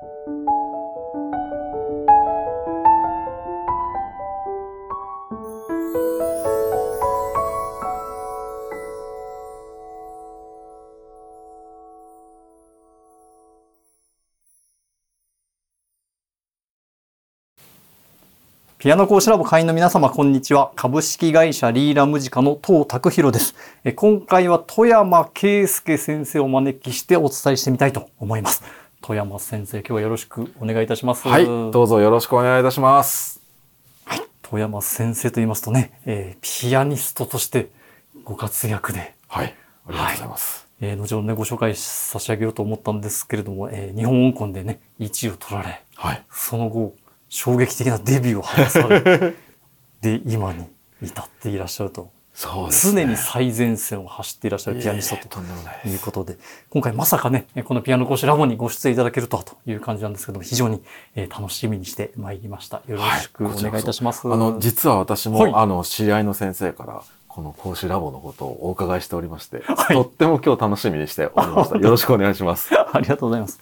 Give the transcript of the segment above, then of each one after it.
ピアノ講師ラボ会員の皆様、こんにちは。株式会社リーラムジカの東拓弘です。今回は富山圭介先生をお招きしてお伝えしてみたいと思います。富山先生、今日はよろしくお願いいたします。 はい、どうぞよろしくお願いいたします。 はい、富山先生と言いますとね、ピアニストとしてご活躍で。 はい、ありがとうございます。 後ほどね、ご紹介差し上げようと思ったんですけれども、日本音コンでね、1位を取られ、 はい、 その後、衝撃的なデビューを果たされで今に至っていらっしゃると。 そうですね、 常に最前線を走っていらっしゃるピアニストということで、今回まさかね、このピアノ講師ラボにご出演いただけるという感じなんですけども、非常に楽しみにしてまいりました。よろしくお願いいたします。 実は私も、知り合いの先生からこの講師ラボのことをお伺いしておりまして、とっても今日楽しみにしておりました。よろしくお願いします。 ありがとうございます。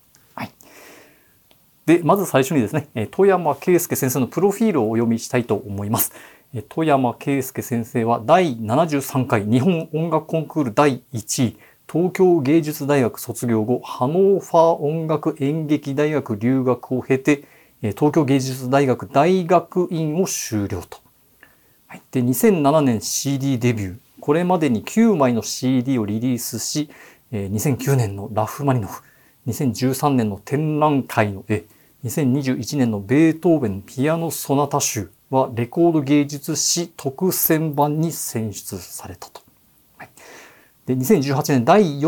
で、まず最初にですね、富山圭介先生のプロフィールをお読みしたいと思います。富山圭介先生は第73回日本音楽コンクール第1位、東京芸術大学卒業後、ハノーファー音楽演劇大学留学を経て、東京芸術大学大学院を修了と。で、2007年 CD デビュー。これまでに9枚の CD をリリースし、2009年のラフマニノフ、2013年の展覧会の絵、2021年のベートーベンピアノソナタ集はレコード芸術誌特選版に選出されたと。で、2018年第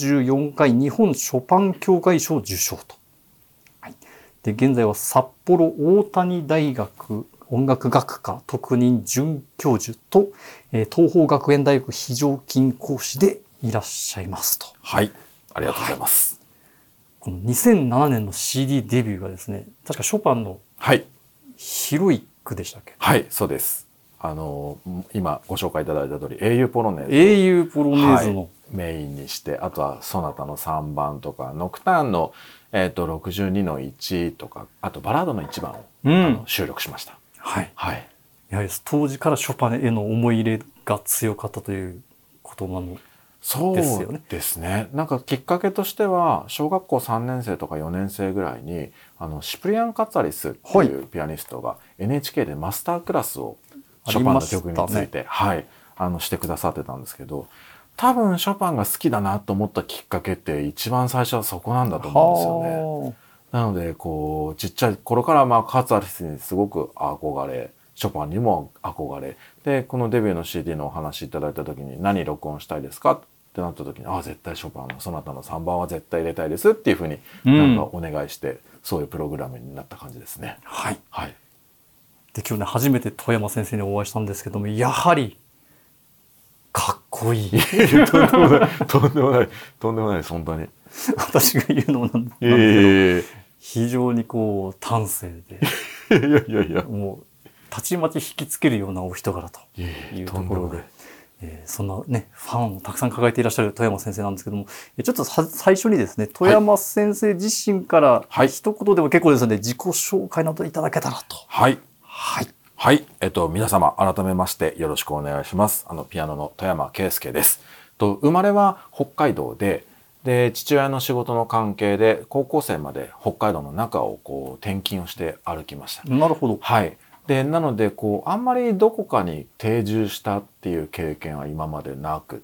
44回日本ショパン協会賞を受賞と。で、現在は札幌大谷大学音楽学科特任准教授と、東邦学園大学非常勤講師でいらっしゃいますと。 はい、ありがとうございます。 この2007年の CD デビューがですね、確かショパンのヒロイックでしたっけ？ はい、そうです。今ご紹介いただいた通り、英雄ポロネーズ。 英雄ポロネーズの、 メインにして、あとはソナタの3番とか、ノクターンの、62の1とか、あとバラードの1番を、収録しました。 はい。はい。やはり当時からショパンへの思い入れが強かったということなの。 そうですね。なんかきっかけとしては、小学校3年生とか4年生ぐらいに、シプリアン・カツァリスっていうピアニストが NHK でマスタークラスをショパンの曲について、してくださってたんですけど、多分ショパンが好きだなと思ったきっかけって一番最初はそこなんだと思うんですよね。なので、こう、ちっちゃい頃からカツァリスにすごく憧れ、ショパンにも憧れ。で、このデビューの CD のお話いただいた時に何録音したいですかってなった時に、絶対ショパンのソナタの3番は絶対入れたいですっていうふうになんかお願いして、そういうプログラムになった感じですね。 はい。 はい。 で、今日ね、初めて富山先生にお会いしたんですけども、やはり、かっこいい。 とんでもない、とんでもない、とんでもないです、本当に。 私が言うのもなんですけど、非常にこう、端正で。 いや。 もう、たちまち引きつけるようなお人柄というところで、そんなね、ファンをたくさん抱えていらっしゃる富山先生なんですけども、ちょっと最初にですね、富山先生自身から一言でも結構ですので、自己紹介などいただけたらと。 はい。皆様、改めましてよろしくお願いします。ピアノの富山圭介です。生まれは北海道で、父親の仕事の関係で、高校生まで北海道の中をこう、転勤をして歩きました。 なるほど。 はい。で、なので、こう、あんまりどこかに定住したっていう経験は今までなくって、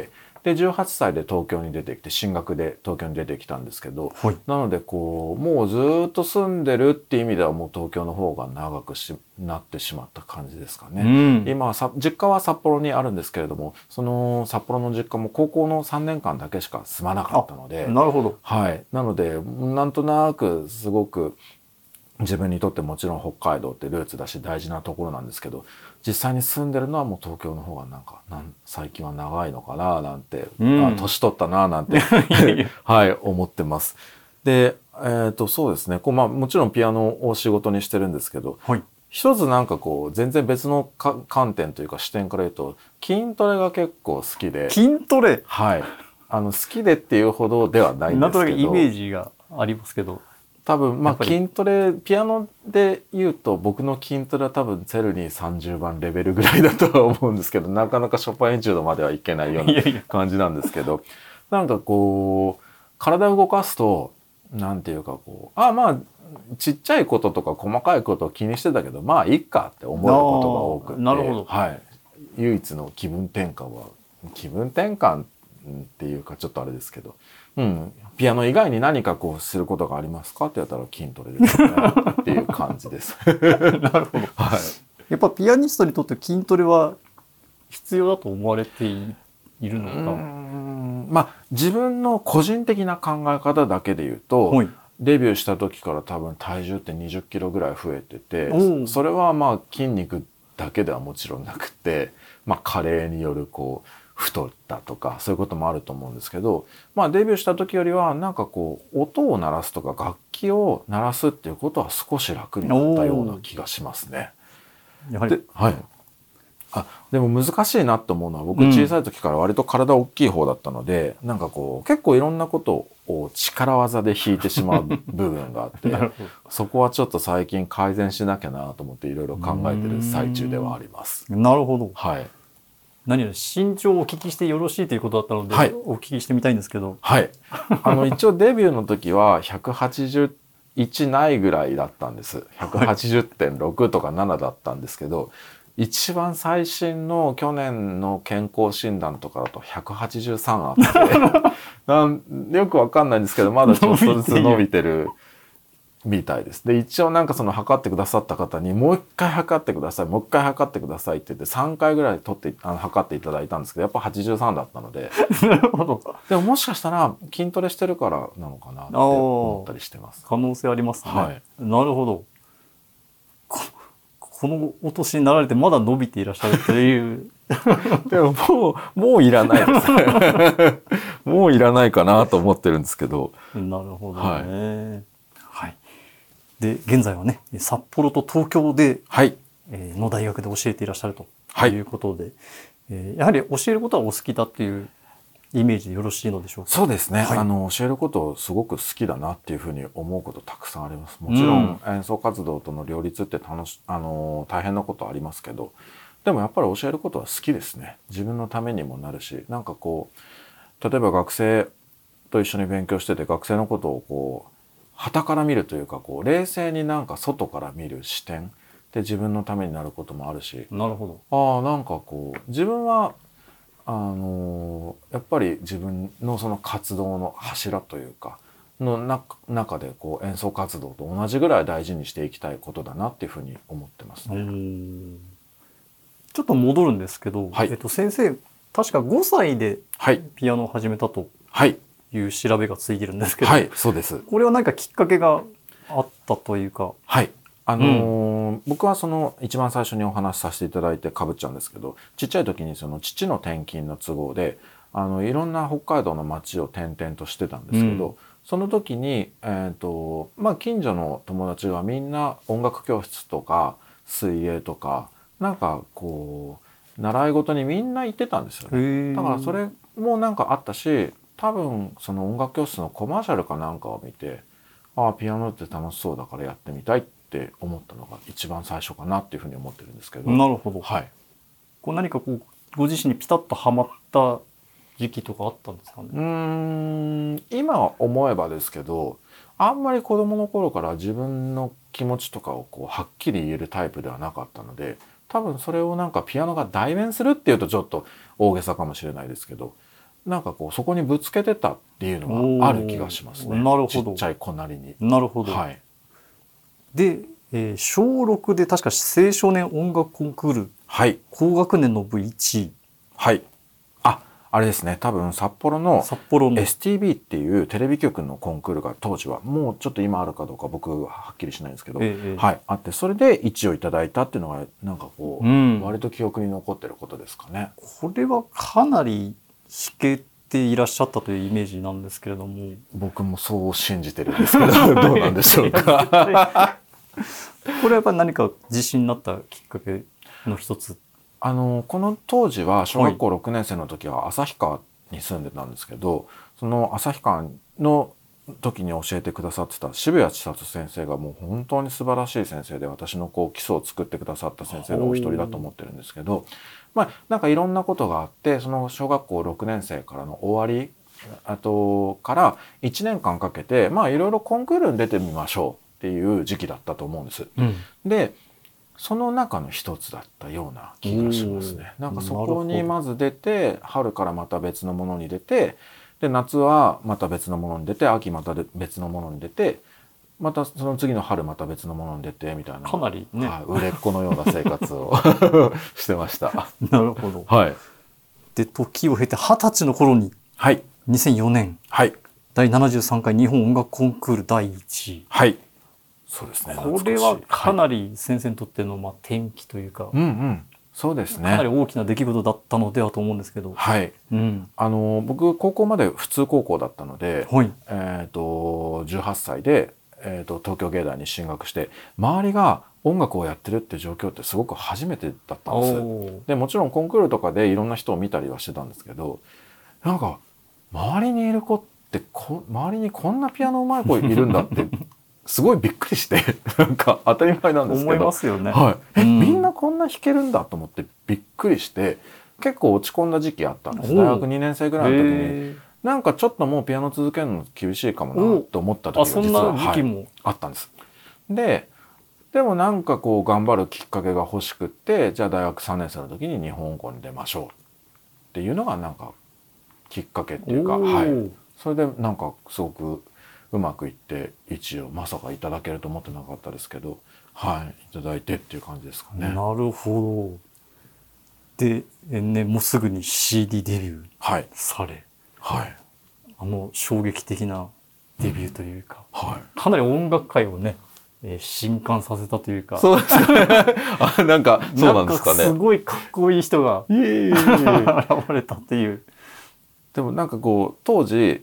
で、18歳で東京に出てきて、進学で東京に出てきたんですけど、なので、こう、もうずっと住んでるっていう意味では、もう東京の方が長くなってしまった感じですかね。今は実家は札幌にあるんですけれども、その札幌の実家も高校の3年間だけしか住まなかったので、 なるほど。 はい。なので、なんとなくすごく、自分にとってもちろん北海道ってルーツだし大事なところなんですけど、実際に住んでるのはもう東京の方が最近は長いのかななんて、年取ったななんてはい、思ってます。で、そうですね。もちろんピアノを仕事にしてるんですけど、一つなんかこう全然別の観点というか視点から言うと、筋トレが結構好きで。 筋トレ？ はい。好きでっていうほどではないんですけど。 なんとなくイメージがありますけど。 多分やっぱり筋トレピアノで言うと僕の筋トレは多分ツェルニー30番レベルぐらいだとは思うんですけど、なかなかショパンエチュードまではいけないような感じなんですけど、なんかこう体を動かすとなんていうかこうまあちっちゃいこととか細かいことを気にしてたけどまあいいかって思えることが多くて、 なるほど、 はい、唯一の気分転換っていうかちょっとあれですけど、ピアノ以外に何かこうすることがありますかって言ったら筋トレですねっていう感じです。 なるほど、はい、やっぱピアニストにとって筋トレは必要だと思われているのか。 自分の個人的な考え方だけで言うと、はい、デビューした時から多分体重って20キロぐらい増えてて、それは筋肉だけではもちろんなくて、加齢によるこう太ったとかそういうこともあると思うんですけど、デビューした時よりはなんかこう音を鳴らすとか楽器を鳴らすっていうことは少し楽になったような気がしますね。 やはり、 はい、でも難しいなと思うのは僕小さい時から割と体大きい方だったので、なんかこう結構いろんなことを力技で弾いてしまう部分があってそこはちょっと最近改善しなきゃなと思っていろいろ考えてる最中ではあります。 なるほど、 はい、 何より身長をお聞きしてよろしいということだったので、はい、お聞きしてみたいんですけど、 はい、一応デビューの時は181ないぐらいだったんです。180.6 とか7だったんですけど、一番最新の去年の健康診断とかだと183あってよくわかんないんですけどまだちょっとずつ伸びてるみたいです。で一応なんかその測ってくださった方にもう一回測ってくださいもう一回測ってくださいって言って3回ぐらい測っていただいたんですけどやっぱ83だったのでなるほど。 でももしかしたら筋トレしてるからなのかなって思ったりしてます。 可能性ありますね、 はい、 なるほど。このお年になられてまだ伸びていらっしゃるというでももういらないですもういらないかなと思ってるんですけど。 なるほどね、はい、で現在はね札幌と東京で、はい、の大学で教えていらっしゃるということで、はい、やはり教えることはお好きだっていうイメージでよろしいのでしょうか。 そうですね、はい、教えることをすごく好きだなっていうふうに思うことたくさんあります。もちろん演奏活動との両立って大変なことありますけど、でもやっぱり教えることは好きですね。自分のためにもなるし、なんかこう例えば学生と一緒に勉強してて学生のことをこう傍から見るというかこう冷静になんか外から見る視点で自分のためになることもあるし、 なるほど、 なんかこう自分はやっぱり自分のその活動の柱というかの中でこう演奏活動と同じぐらい大事にしていきたいことだなっていうふうに思ってますね。 ちょっと戻るんですけど、はい、先生確か5歳でピアノを始めたという調べがついてるんですけど、 はい、そうです。 これは何かきっかけがあったというか。 はい、僕はその一番最初にお話しさせていただいてかぶっちゃうんですけど、ちっちゃい時にその父の転勤の都合でいろんな北海道の町を転々としてたんですけど、その時に、近所の友達がみんな音楽教室とか水泳とかなんかこう習い事にみんな行ってたんですよね。だからそれもなんかあったし、多分その音楽教室のコマーシャルかなんかを見て、ピアノって楽しそうだからやってみたいって思ったのが一番最初かなっていうふうに思ってるんですけど。 なるほど。 はい。 こう何かこうご自身にピタッとはまった時期とかあったんですかね。 今思えばですけど、あんまり子供の頃から自分の気持ちとかをこうはっきり言えるタイプではなかったので、多分それをなんかピアノが代弁するっていうとちょっと大げさかもしれないですけど、なんかこうそこにぶつけてたっていうのがある気がしますね。 なるほど。 ちっちゃい子なりに。 なるほど。 はい。 で、小6で確か青少年音楽コンクール、 はい、 高学年の部1位。 はい。あれですね、多分札幌の STB っていうテレビ局のコンクールが当時はもうちょっと今あるかどうか僕ははっきりしないんですけど、はい、あってそれで1位をいただいたっていうのがなんかこう、割と記憶に残ってることですかね。 これはかなり弾けていらっしゃったというイメージなんですけれども。 僕もそう信じてるんですけどどうなんでしょうかこれはやっぱり何か自信になったきっかけの一つ。 この当時は小学校6年生の時は旭川に住んでたんですけど、その旭川の時に教えてくださってた渋谷千里先生がもう本当に素晴らしい先生で、私のこう基礎を作ってくださった先生がお一人だと思ってるんですけど、なんかいろんなことがあって、その小学校6年生からの終わりから1年間かけていろいろコンクールに出てみましょうっていう時期だったと思うんです。でその中の一つだったような気がしますね。なんかそこにまず出て、春からまた別のものに出て、で夏はまた別のものに出て、秋また別のものに出て、またその次の春また別のものに出てみたいな、 かなりね、 売れっ子のような生活をしてました。 なるほど。 はい。 で時を経て20歳の頃に、 はい、 2004年、 はい、 第73回日本音楽コンクール第1位。 はい。そうですね。 これはかなり先生にとっての転機というか、 そうですね。 かなり大きな出来事だったのではと思うんですけど。 はい。僕高校まで普通高校だったので、 はい、 18歳で、東京芸大に進学して、周りが音楽をやってるって状況ってすごく初めてだったんです。でもちろんコンクールとかでいろんな人を見たりはしてたんですけど、なんか周りにいる子って周りにこんなピアノうまい子いるんだってすごいびっくりしてなんか当たり前なんですけど、 思いますよね。 はい、みんなこんな弾けるんだと思ってびっくりして、結構落ち込んだ時期あったんです。大学2年生ぐらいの時になんかちょっともうピアノ続けるの厳しいかもなと思った時が実は、あったんです。でもなんかこう頑張るきっかけが欲しくって、じゃあ大学3年生の時に日本音コンに出ましょうっていうのがなんかきっかけっていうか、それでなんかすごくうまくいって、一応まさかいただけると思ってなかったですけど、いただいてっていう感じですかね。 なるほど。で、もうすぐに CD デビューされ、衝撃的なデビューというか、かなり音楽界をね、震撼させたというか。 そうですかね。なんかそうなんですかね。 すごいかっこいい人が現れたっていう。 でもなんかこう当時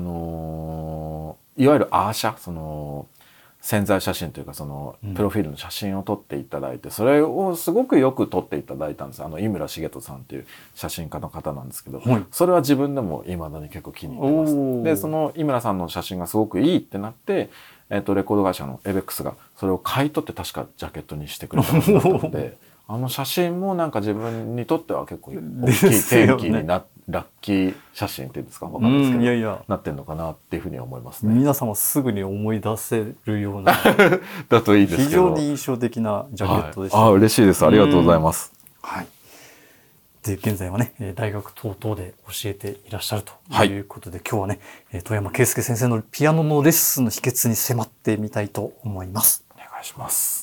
いわゆるアーシャ、その宣材写真というか、そのプロフィールの写真を撮っていただいて、それをすごくよく撮っていただいたんです。井村重人さんっていう写真家の方なんですけど、それは自分でも未だに結構気に入ってます。でその井村さんの写真がすごくいいってなって、レコード会社のエベックスがそれを買い取って確かジャケットにしてくれたのであの写真もなんか自分にとっては結構大きい転機にラッキー写真っていうんですか、わかんないですけど、なってんのかなっていうふうに思いますね。 皆様すぐに思い出せるようなだといいですけど、 非常に印象的なジャケットでした。 嬉しいです。ありがとうございます。 で現在はね、大学等々で教えていらっしゃるということで、今日はね、富山圭介先生のピアノのレッスンの秘訣に迫ってみたいと思います。 お願いします。